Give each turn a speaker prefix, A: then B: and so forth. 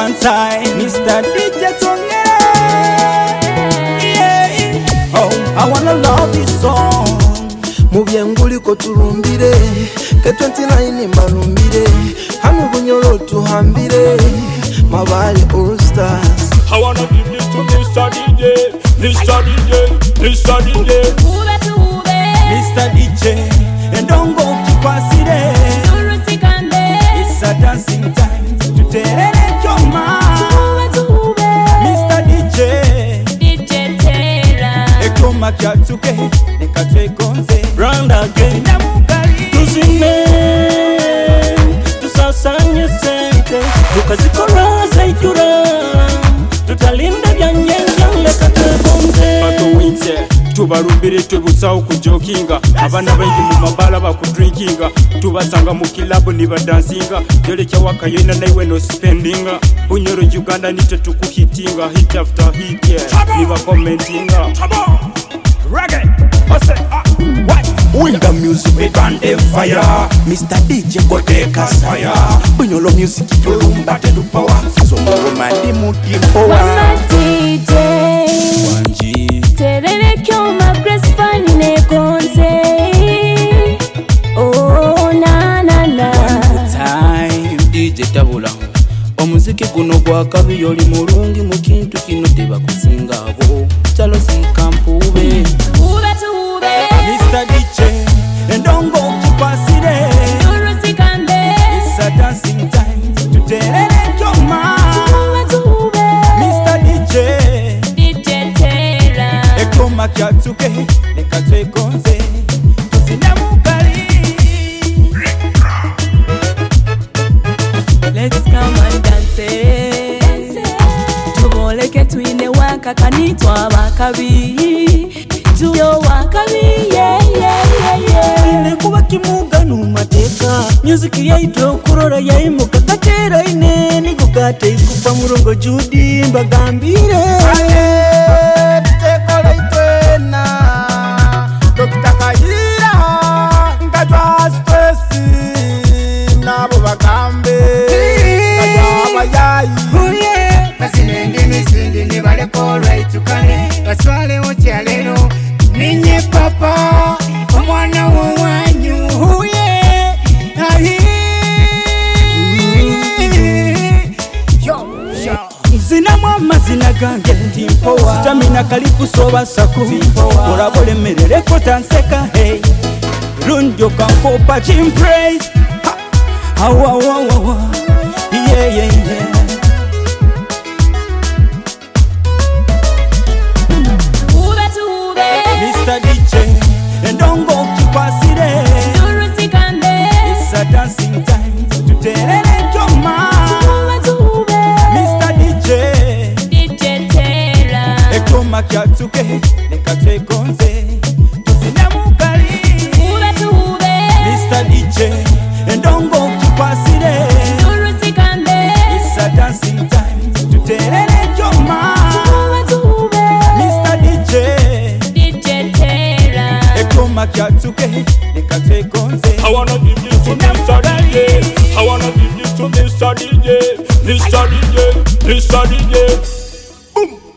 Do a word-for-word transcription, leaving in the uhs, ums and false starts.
A: one time, Mister D J Tongere. Yeah. Oh, I wanna love this song.
B: Mubyenguli ko tulumbire ke twenty-nine mbalumbire hanu bunyoro tuhambire mabali all stars.
C: I wanna give this to Mister D J, Mister D J, Mister D J.
D: Ube tu ube,
A: Mister D J, and don't go keep us there. It's a dancing time to tell your mind. Mister D J,
D: D J Taylor.
A: Ekoma kyatuke, nekatwe konze.
E: Round again, tuzime, tusasanye sente, tukazikora zaitura, tutalinda byanyenja leka tebonze.
C: Bato winse, tubarumbire twebusaho kujokinga. Abana baingi mu mabala bakudrinkinga. Tubasanga mu kilabu niba dancinga. Jole kya wakayena naiwe no spendinga. Bunyoro Uganda nite tukuhitinga. Hit after hit yeah, niba commentinga. Reggae, ose, ah, what?
B: When the music we burn them fire, Mister D J go take us fire. Bunyolo music tulumba te du power. So man di muti power.
D: Wana D J
A: Wanji
D: terere kyoma press fan ne konse. Oh na na na.
A: time.
E: D J Tabula omuziki guno gwa kabi yoli mulungi mu kintu kino tebakusinga abo chalo sikampube
D: Ube tu ube,
A: Mister D J, and don't go keep us there.
D: turusikande.
A: It's a dancing time to tell your mind.
D: Ube tu ube,
A: Mister D J,
D: D J Taylor.
A: Ekoma kyatuke, nekatwe konze. Tuzinamukali.
F: Let's come and dance. Tuboleke tuine waka kanitwa wakabi. Tuyo wakabi, yeah, yeah, yeah, yeah.
E: nekuba kimuga numateka music yaito kurora yaimuka katera ine nikugate ikufa murongo judi mbagambire
B: Tekole itwena Dokita Kayira Nkajwa stresi Nabo bakambe Nkajwa abayayi
G: Basinende misindi ni bale kora itukane baswale wote lero ninye papa omwana wanyu huye ahi yo yo
A: Zina mama zina gange Timpowa Stamina kalipu soba saku Timpowa Orabole merere kota nseka hey Runjo kankopa chimpraise Ha Hawa wa wa wa Yeah yeah yeah
D: Ube tu ube,
A: Mister D J And don't go keep us there
D: turusikande.
A: It's a dancing time to tell your mind.
D: Ube tu ube,
A: Mister D J,
D: D J Taylor.
A: Ekoma kyatuke, nekatwe konze. Tuzinamukali.
D: Ube tu ube,
A: Mister D J, and don't go keep us there.
D: turusikande.
A: It's a dancing time to tell your mind.
D: Ube tu ube,
A: Mister D J,
D: D J Taylor.
A: Ekoma kyatuke, nekatwe konze.
C: I wanna give this to Mister D J. I wanna give this to Mister D J, Mister D J, Mister D J. Boom.